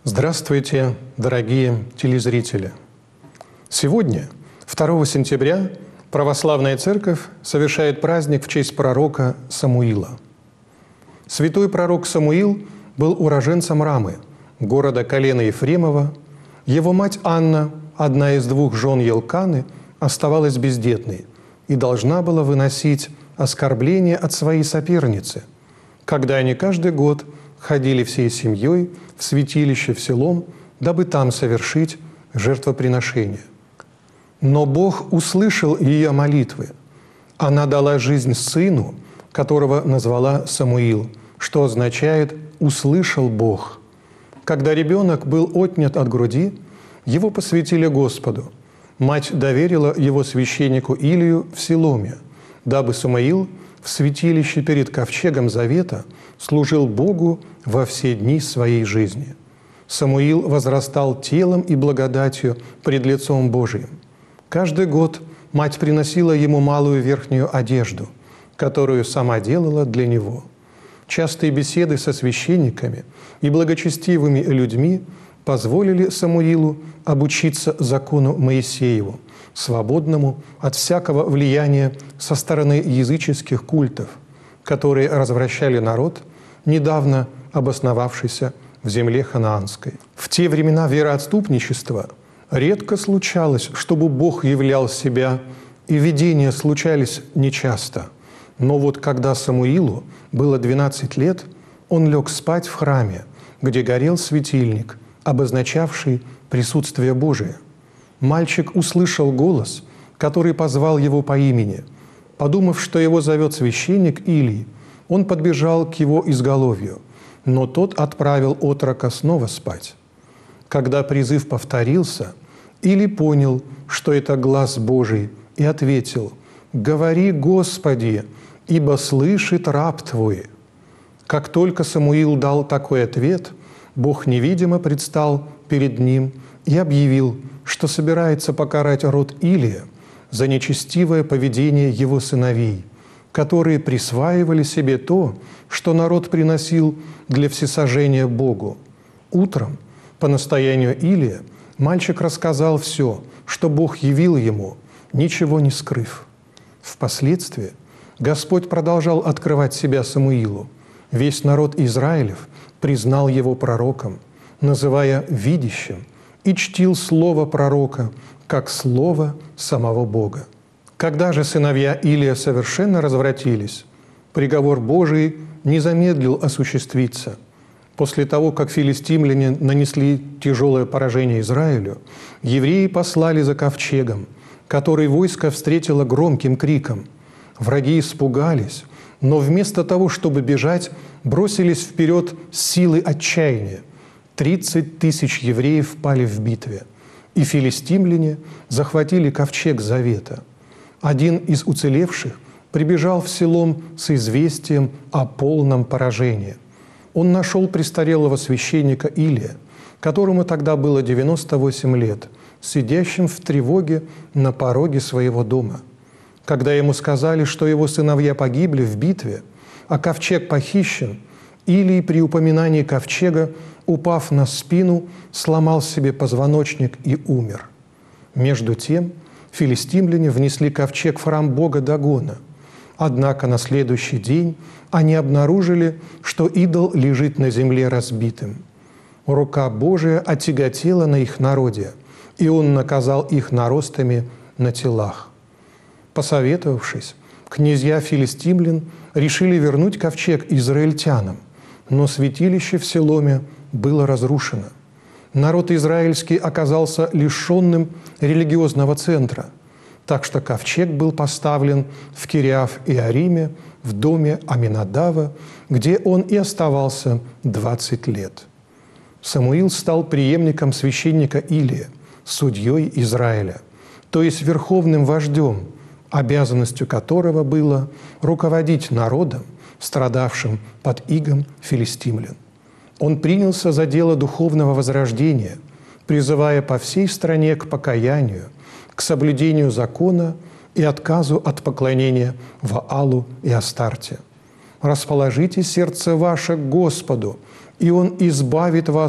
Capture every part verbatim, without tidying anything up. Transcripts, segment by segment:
Здравствуйте, дорогие телезрители! Сегодня, второго сентября, Православная Церковь совершает праздник в честь пророка Самуила. Святой пророк Самуил был уроженцем Рамы, города колена Ефремова. Его мать Анна, одна из двух жен Елканы, оставалась бездетной и должна была выносить оскорбления от своей соперницы, когда они каждый год ходили всей семьей в святилище в Силом, дабы там совершить жертвоприношение. Но Бог услышал ее молитвы. Она дала жизнь сыну, которого назвала Самуил, что означает «услышал Бог». Когда ребенок был отнят от груди, его посвятили Господу. Мать доверила его священнику Илию в Силоме, дабы Самуил в святилище перед ковчегом Завета служил Богу во все дни своей жизни. Самуил возрастал телом и благодатью пред лицом Божиим. Каждый год мать приносила ему малую верхнюю одежду, которую сама делала для него. Частые беседы со священниками и благочестивыми людьми позволили Самуилу обучиться закону Моисееву, свободному от всякого влияния со стороны языческих культов, которые развращали народ, недавно обосновавшийся в земле ханаанской. В те времена вероотступничества редко случалось, чтобы Бог являл себя, и видения случались нечасто. Но вот когда Самуилу было двенадцать лет, он лег спать в храме, где горел светильник, обозначавший присутствие Божие. Мальчик услышал голос, который позвал его по имени. Подумав, что его зовет священник Илий, он подбежал к его изголовью, но тот отправил отрока снова спать. Когда призыв повторился, Илий понял, что это глас Божий, и ответил: «Говори, Господи, ибо слышит раб Твой». Как только Самуил дал такой ответ, Бог невидимо предстал перед ним и объявил, что собирается покарать род Илия за нечестивое поведение его сыновей, которые присваивали себе то, что народ приносил для всесожжения Богу. Утром, по настоянию Илия, мальчик рассказал все, что Бог явил ему, ничего не скрыв. Впоследствии Господь продолжал открывать себя Самуилу. Весь народ Израилев признал его пророком, называя видящим, и чтил слово пророка, как слово самого Бога. Когда же сыновья Илия совершенно развратились, приговор Божий не замедлил осуществиться. После того, как филистимляне нанесли тяжелое поражение Израилю, евреи послали за ковчегом, который войско встретило громким криком. Враги испугались, но вместо того, чтобы бежать, бросились вперед с силой отчаяния. Тридцать тысяч евреев пали в битве, и филистимляне захватили ковчег Завета. Один из уцелевших прибежал в Силом с известием о полном поражении. Он нашел престарелого священника Илия, которому тогда было девяносто восемь лет, сидящим в тревоге на пороге своего дома. Когда ему сказали, что его сыновья погибли в битве, а ковчег похищен, Илий при упоминании ковчега, упав на спину, сломал себе позвоночник и умер. Между тем филистимляне внесли ковчег в храм бога Дагона. Однако на следующий день они обнаружили, что идол лежит на земле разбитым. Рука Божия отяготела на их народе, и Он наказал их наростами на телах. Посоветовавшись, князья филистимлян решили вернуть ковчег израильтянам, но святилище в Силоме было разрушено. Народ израильский оказался лишенным религиозного центра, так что ковчег был поставлен в Кириаф-Иариме, в доме Аминадава, где он и оставался двадцать лет. Самуил стал преемником священника Илия, судьей Израиля, то есть верховным вождем, обязанностью которого было руководить народом, страдавшим под игом филистимлян. Он принялся за дело духовного возрождения, призывая по всей стране к покаянию, к соблюдению закона и отказу от поклонения Ваалу и Астарте. «Расположите сердце ваше к Господу, и Он избавит вас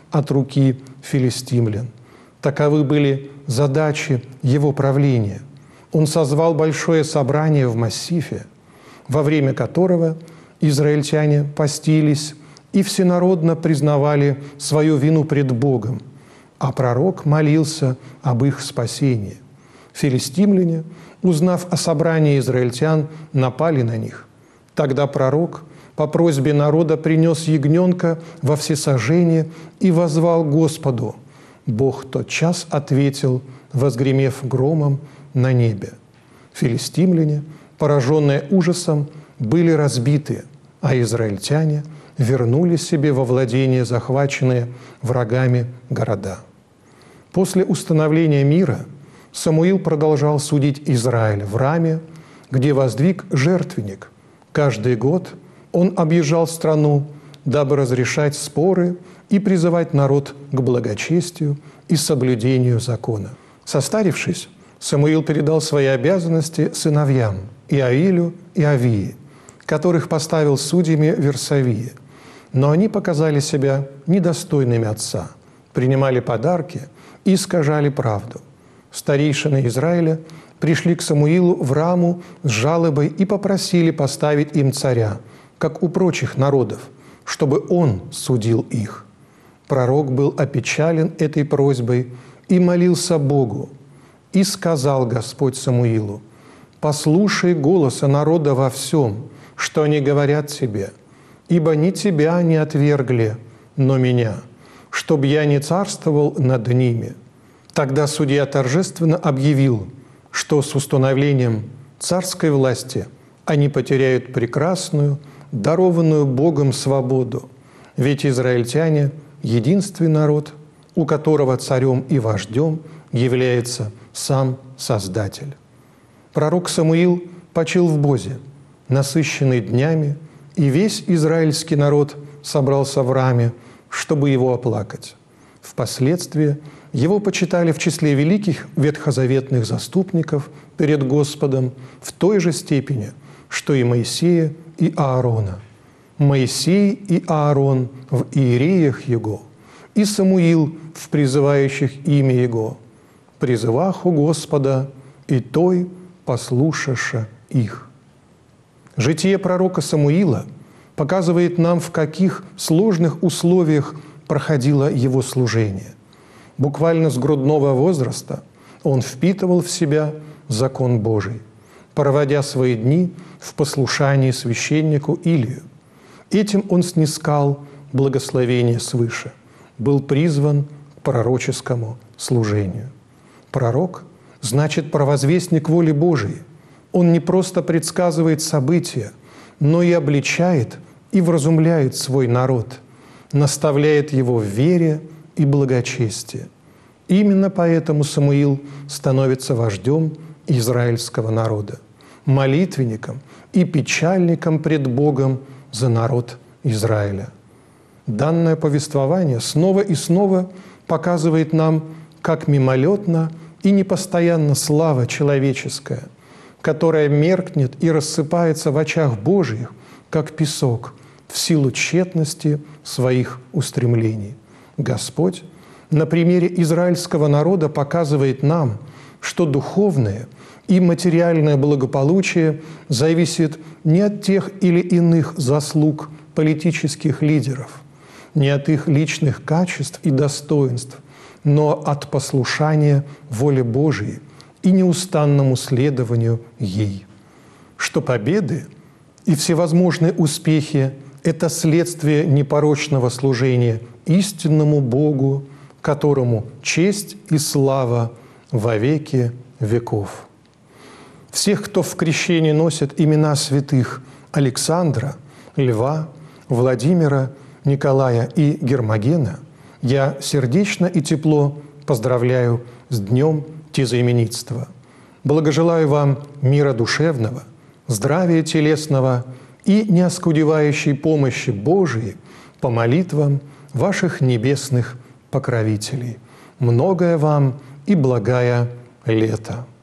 от руки филистимлян. Таковы были задачи его правления. Он созвал большое собрание в Массифе, во время которого израильтяне постились и всенародно признавали свою вину пред Богом, а пророк молился об их спасении. Филистимляне, узнав о собрании израильтян, напали на них. Тогда пророк по просьбе народа принес ягненка во всесожжение и воззвал Господу. Бог тотчас ответил, возгремев громом на небе. Филистимляне, пораженные ужасом, были разбиты, а израильтяне вернули себе во владение захваченные врагами города. После установления мира Самуил продолжал судить Израиль в Раме, где воздвиг жертвенник. Каждый год он объезжал страну, дабы разрешать споры и призывать народ к благочестию и соблюдению закона. Состарившись, Самуил передал свои обязанности сыновьям Иаилю и Авии, которых поставил судьями Версавии. Но они показали себя недостойными отца, принимали подарки и искажали правду. Старейшины Израиля пришли к Самуилу в Раму с жалобой и попросили поставить им царя, как у прочих народов, чтобы он судил их. Пророк был опечален этой просьбой и молился Богу. И сказал Господь Самуилу: «Послушай голоса народа во всем, что они говорят тебе, ибо не тебя не отвергли, но меня, чтоб я не царствовал над ними». Тогда судья торжественно объявил, что с установлением царской власти они потеряют прекрасную, дарованную Богом свободу, ведь израильтяне – единственный народ, у которого царем и вождем является сам Создатель. Пророк Самуил почил в Бозе, насыщенный днями, и весь израильский народ собрался в Раме, чтобы его оплакать. Впоследствии его почитали в числе великих ветхозаветных заступников перед Господом в той же степени, что и Моисея и Аарона. Моисей и Аарон в иереях его, и Самуил в призывающих имя его. Призывах у Господа, и той послушаша их». Житие пророка Самуила показывает нам, в каких сложных условиях проходило его служение. Буквально с грудного возраста он впитывал в себя закон Божий, проводя свои дни в послушании священнику Илию. Этим он снискал благословение свыше, был призван к пророческому служению. Пророк значит провозвестник воли Божией. Он не просто предсказывает события, но и обличает и вразумляет свой народ, наставляет его в вере и благочестии. Именно поэтому Самуил становится вождем израильского народа, молитвенником и печальником пред Богом за народ Израиля. Данное повествование снова и снова показывает нам, как мимолетна и непостоянна слава человеческая, которая меркнет и рассыпается в очах Божьих, как песок, в силу тщетности своих устремлений. Господь на примере израильского народа показывает нам, что духовное и материальное благополучие зависит не от тех или иных заслуг политических лидеров, не от их личных качеств и достоинств, но от послушания воле Божией и неустанному следованию ей. Что победы и всевозможные успехи – это следствие непорочного служения истинному Богу, которому честь и слава во веки веков. Всех, кто в крещении носит имена святых Александра, Льва, Владимира, Николая и Гермогена, я сердечно и тепло поздравляю с днем тезаименитства. Благожелаю вам мира душевного, здравия телесного и неоскудевающей помощи Божией по молитвам ваших небесных покровителей. Многое вам и благая лето.